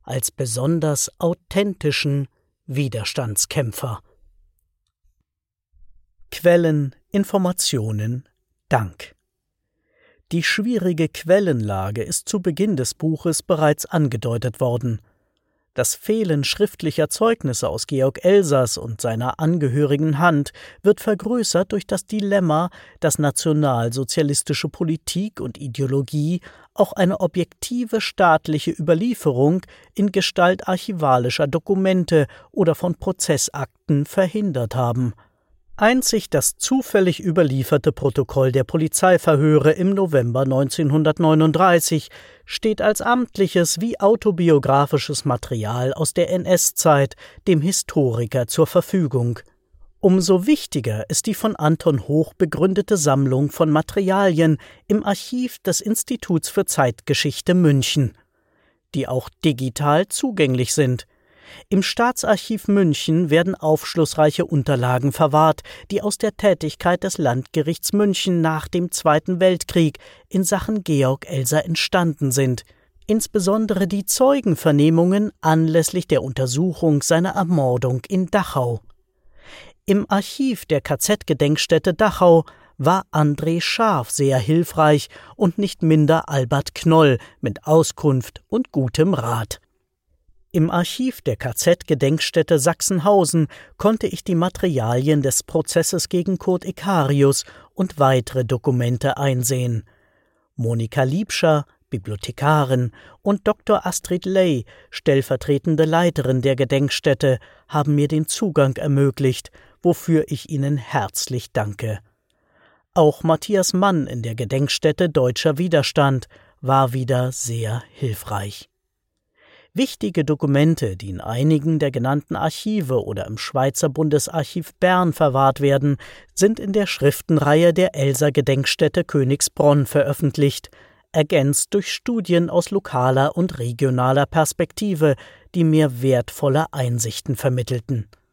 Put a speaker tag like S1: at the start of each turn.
S1: als besonders authentischen Widerstandskämpfer. Quellen, Informationen, Dank. Die schwierige Quellenlage ist zu Beginn des Buches bereits angedeutet worden. Das Fehlen schriftlicher Zeugnisse aus Georg Elsers und seiner angehörigen Hand wird vergrößert durch das Dilemma, dass nationalsozialistische Politik und Ideologie auch eine objektive staatliche Überlieferung in Gestalt archivalischer Dokumente oder von Prozessakten verhindert haben. Einzig das zufällig überlieferte Protokoll der Polizeiverhöre im November 1939 steht als amtliches wie autobiografisches Material aus der NS-Zeit dem Historiker zur Verfügung. Umso wichtiger ist die von Anton Hoch begründete Sammlung von Materialien im Archiv des Instituts für Zeitgeschichte München, die auch digital zugänglich sind. Im Staatsarchiv München werden aufschlussreiche Unterlagen verwahrt, die aus der Tätigkeit des Landgerichts München nach dem Zweiten Weltkrieg in Sachen Georg Elser entstanden sind, insbesondere die Zeugenvernehmungen anlässlich der Untersuchung seiner Ermordung in Dachau. Im Archiv der KZ-Gedenkstätte Dachau war André Scharf sehr hilfreich und nicht minder Albert Knoll mit Auskunft und gutem Rat. Im Archiv der KZ-Gedenkstätte Sachsenhausen konnte ich die Materialien des Prozesses gegen Kurt Ikarius und weitere Dokumente einsehen. Monika Liebscher, Bibliothekarin, und Dr. Astrid Ley, stellvertretende Leiterin der Gedenkstätte, haben mir den Zugang ermöglicht, wofür ich ihnen herzlich danke. Auch Matthias Mann in der Gedenkstätte Deutscher Widerstand war wieder sehr hilfreich. Wichtige Dokumente, die in einigen der genannten Archive oder im Schweizer Bundesarchiv Bern verwahrt werden, sind in der Schriftenreihe der Elser-Gedenkstätte Königsbronn veröffentlicht, ergänzt durch Studien aus lokaler und regionaler Perspektive, die mir wertvolle Einsichten vermittelten.